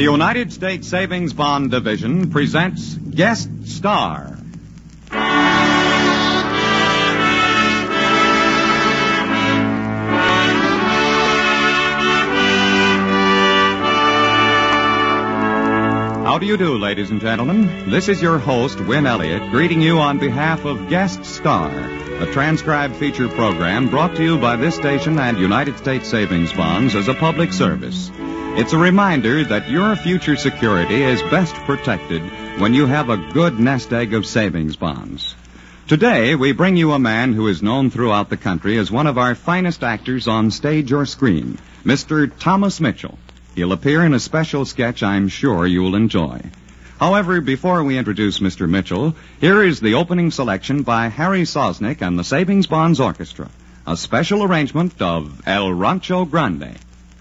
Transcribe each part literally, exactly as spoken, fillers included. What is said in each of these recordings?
The United States Savings Bond Division presents Guest Star. How do you do, ladies and gentlemen? This is your host, Win Elliott, greeting you on behalf of Guest Star, a transcribed feature program brought to you by this station and United States Savings Bonds as a public service. It's a reminder that your future security is best protected when you have a good nest egg of savings bonds. Today, we bring you a man who is known throughout the country as one of our finest actors on stage or screen, Mister Thomas Mitchell. He'll appear in a special sketch I'm sure you'll enjoy. However, before we introduce Mister Mitchell, here is the opening selection by Harry Sosnick and the Savings Bonds Orchestra, a special arrangement of El Rancho Grande.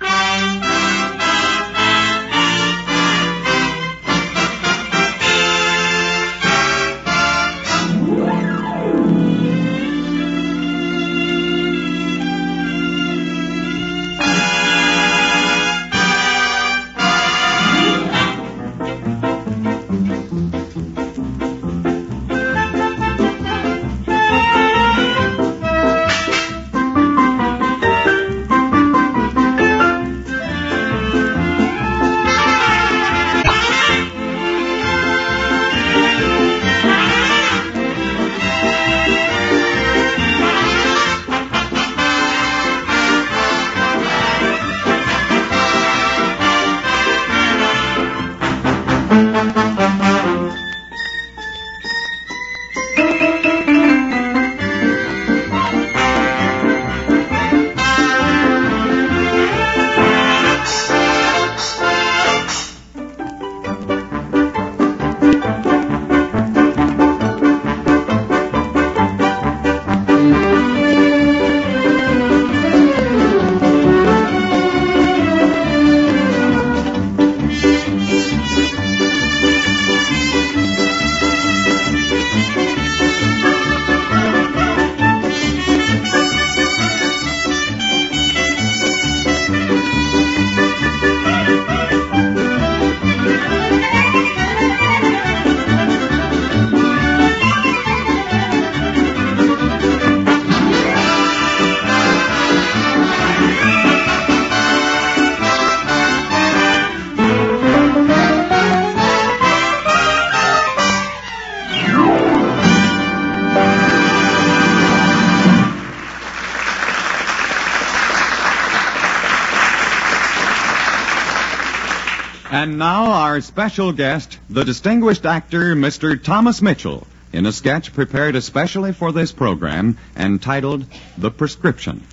And now our special guest, the distinguished actor, Mister Thomas Mitchell, in a sketch prepared especially for this program entitled The Prescription.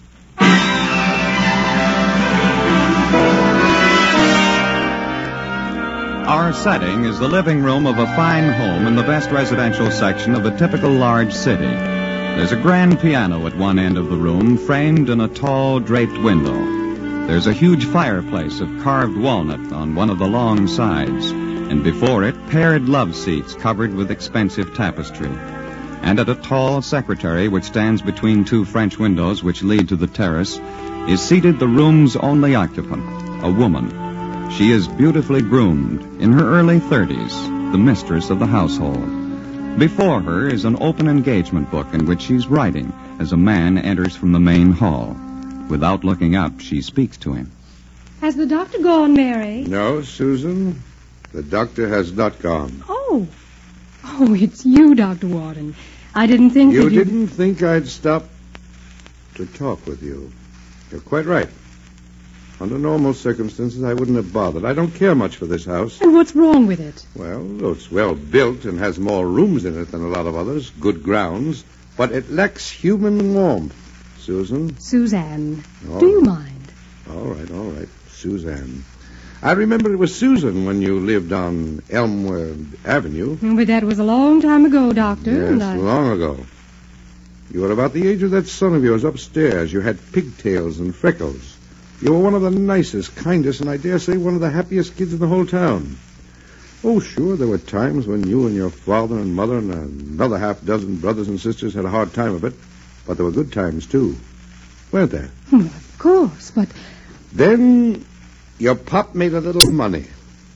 Our setting is the living room of a fine home in the best residential section of a typical large city. There's a grand piano at one end of the room, framed in a tall, draped window. There's a huge fireplace of carved walnut on one of the long sides, and before it, paired love seats covered with expensive tapestry. And at a tall secretary which stands between two French windows which lead to the terrace, is seated the room's only occupant, a woman. She is beautifully groomed, in her early thirties, the mistress of the household. Before her is an open engagement book in which she's writing as a man enters from the main hall. Without looking up, she speaks to him. Has the doctor gone, Mary? No, Susan. The doctor has not gone. Oh. Oh, it's you, Doctor Warden. I didn't think you that you... didn't think I'd stop to talk with you. You're quite right. Under normal circumstances, I wouldn't have bothered. I don't care much for this house. And what's wrong with it? Well, it's well built and has more rooms in it than a lot of others. Good grounds. But it lacks human warmth. Susan? Suzanne. All Do you right. mind? All right, all right. Suzanne. I remember it was Susan when you lived on Elmwood Avenue. But that was a long time ago, Doctor. Yes, and I... long ago. You were about the age of that son of yours upstairs. You had pigtails and freckles. You were one of the nicest, kindest, and I dare say one of the happiest kids in the whole town. Oh, sure, there were times when you and your father and mother and another half dozen brothers and sisters had a hard time of it. But there were good times, too. Weren't there? Well, of course, but... Then your pop made a little money.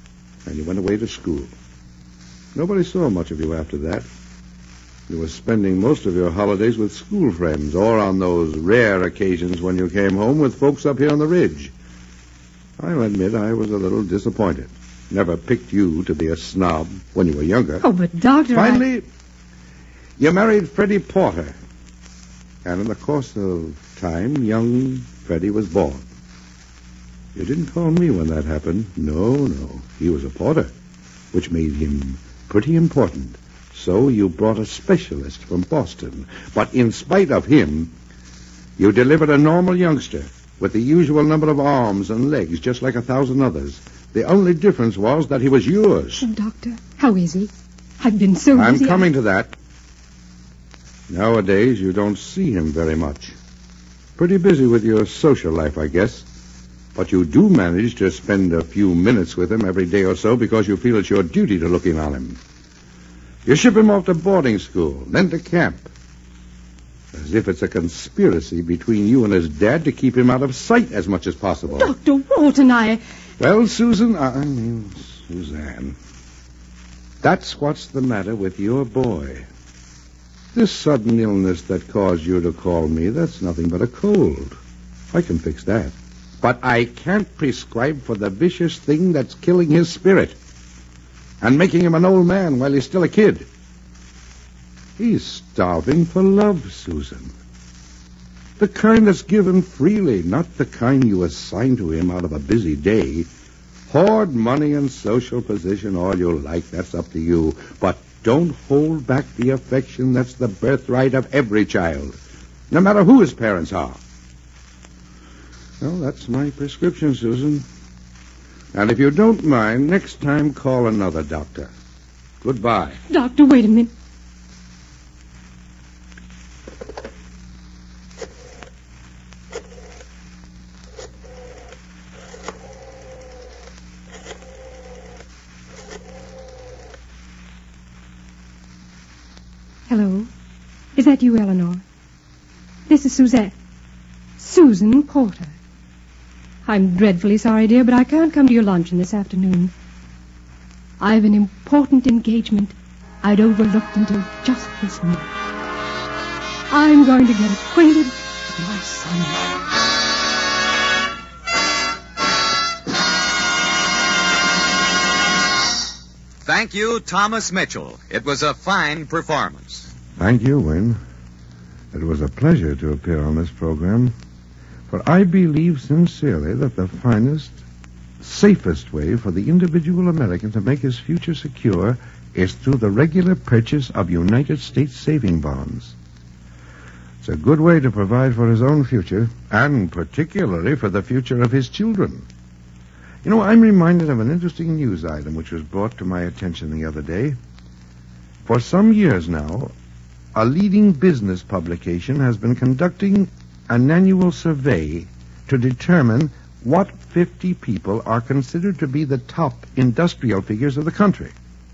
and you went away to school. Nobody saw much of you after that. You were spending most of your holidays with school friends, or on those rare occasions when you came home with folks up here on the ridge. I'll admit I was a little disappointed. Never picked you to be a snob when you were younger. Oh, but Doctor, Finally, I... you married Freddie Porter. And in the course of time, young Freddie was born. You didn't call me when that happened. No, no. He was a Porter, which made him pretty important. So you brought a specialist from Boston. But in spite of him, you delivered a normal youngster with the usual number of arms and legs, just like a thousand others. The only difference was that he was yours. Oh, Doctor, how is he? I've been so I'm busy. coming I... to that. Nowadays, you don't see him very much. Pretty busy with your social life, I guess. But you do manage to spend a few minutes with him every day or so because you feel it's your duty to look in on him. You ship him off to boarding school, then to camp. As if it's a conspiracy between you and his dad to keep him out of sight as much as possible. Doctor Walton, I... Well, Susan, I mean, Suzanne, that's what's the matter with your boy. This sudden illness that caused you to call me, that's nothing but a cold. I can fix that. But I can't prescribe for the vicious thing that's killing his spirit and making him an old man while he's still a kid. He's starving for love, Susan. The kind that's given freely, not the kind you assign to him out of a busy day. Hoard money and social position all you like, that's up to you. But don't hold back the affection that's the birthright of every child, no matter who his parents are. Well, that's my prescription, Susan. And if you don't mind, next time call another doctor. Goodbye. Doctor, wait a minute. Hello. Is that you, Eleanor? This is Suzette. Susan Porter. I'm dreadfully sorry, dear, but I can't come to your luncheon this afternoon. I've an important engagement I'd overlooked until just this minute. I'm going to get acquainted with my son. Thank you, Thomas Mitchell. It was a fine performance. Thank you, Win. It was a pleasure to appear on this program. For I believe sincerely that the finest, safest way for the individual American to make his future secure is through the regular purchase of United States saving bonds. It's a good way to provide for his own future, and particularly for the future of his children. You know, I'm reminded of an interesting news item which was brought to my attention the other day. For some years now, a leading business publication has been conducting an annual survey to determine what fifty people are considered to be the top industrial figures of the country.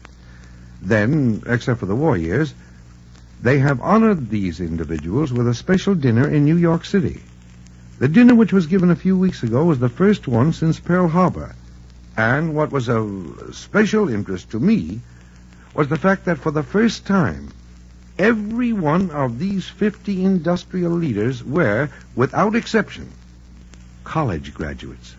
Then, except for the war years, they have honored these individuals with a special dinner in New York City. The dinner which was given a few weeks ago was the first one since Pearl Harbor. And what was of special interest to me was the fact that for the first time, every one of these fifty industrial leaders were, without exception, college graduates.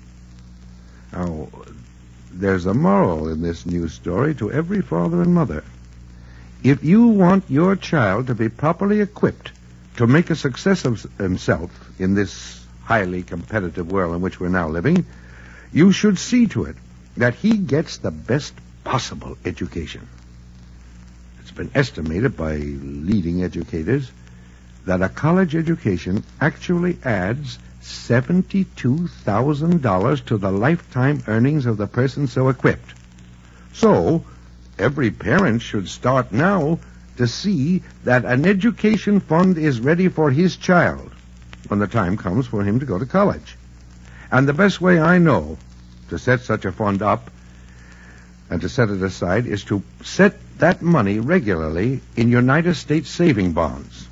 Now, there's a moral in this news story to every father and mother. If you want your child to be properly equipped to make a success of himself in this highly competitive world in which we're now living, you should see to it that he gets the best possible education. It's been estimated by leading educators that a college education actually adds seventy-two thousand dollars to the lifetime earnings of the person so equipped. So, every parent should start now to see that an education fund is ready for his child when the time comes for him to go to college. And the best way I know to set such a fund up and to set it aside is to set that money regularly in United States saving bonds.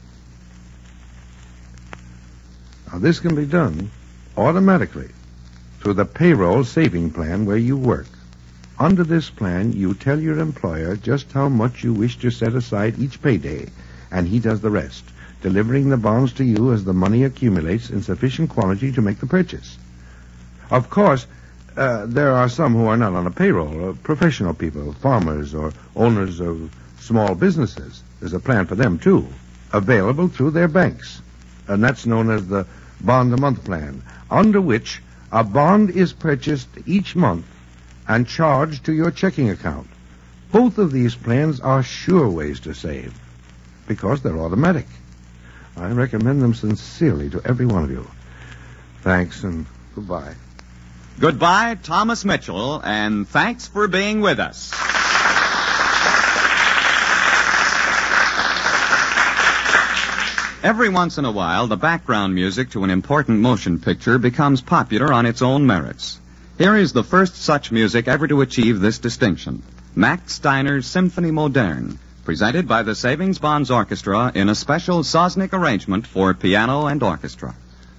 Now, this can be done automatically through the payroll saving plan where you work. Under this plan, you tell your employer just how much you wish to set aside each payday, and he does the rest, delivering the bonds to you as the money accumulates in sufficient quantity to make the purchase. Of course, uh, there are some who are not on a payroll, uh, professional people, farmers, or owners of small businesses. There's a plan for them, too, available through their banks, and that's known as the bond-a-month plan, under which a bond is purchased each month and charged to your checking account. Both of these plans are sure ways to save because they're automatic. I recommend them sincerely to every one of you. Thanks and goodbye. Goodbye, Thomas Mitchell, and thanks for being with us. Every once in a while, the background music to an important motion picture becomes popular on its own merits. Here is the first such music ever to achieve this distinction. Max Steiner's Symphonie Moderne, presented by the Savings Bonds Orchestra in a special Sosnick arrangement for piano and orchestra.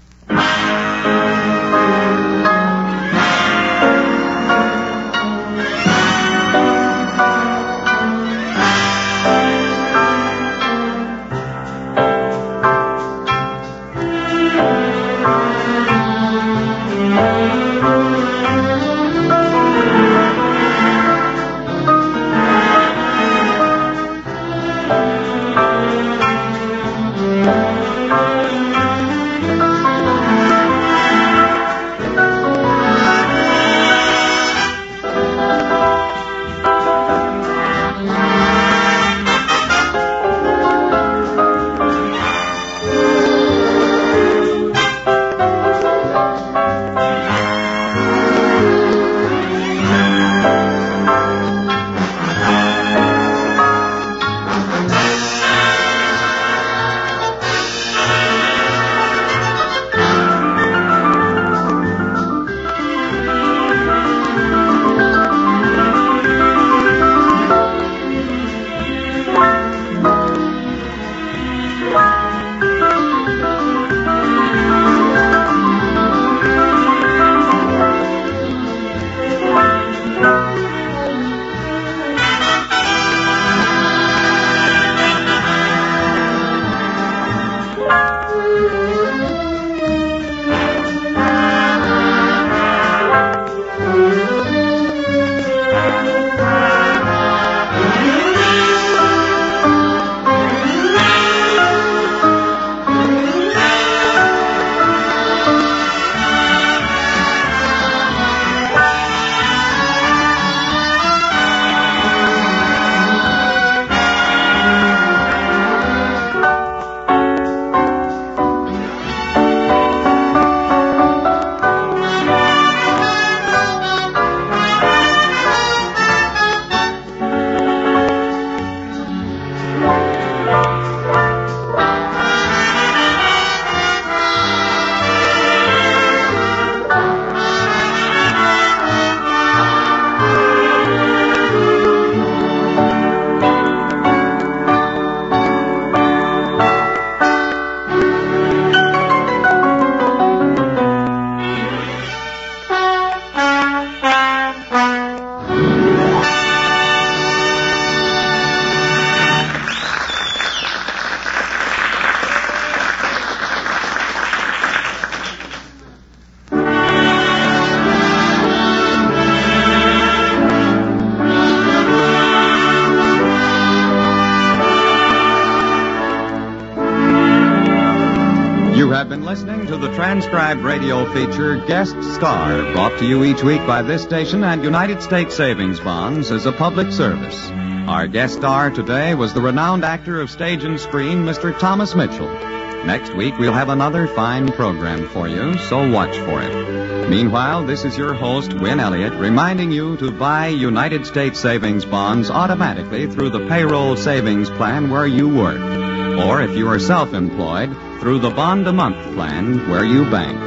You have been listening to the transcribed radio feature Guest Star, brought to you each week by this station and United States Savings Bonds as a public service. Our guest star today was the renowned actor of stage and screen, Mister Thomas Mitchell. Next week, we'll have another fine program for you, so watch for it. Meanwhile, this is your host, Win Elliott, reminding you to buy United States Savings Bonds automatically through the payroll savings plan where you work. Or if you are self-employed, through the bond-a-month plan where you bank.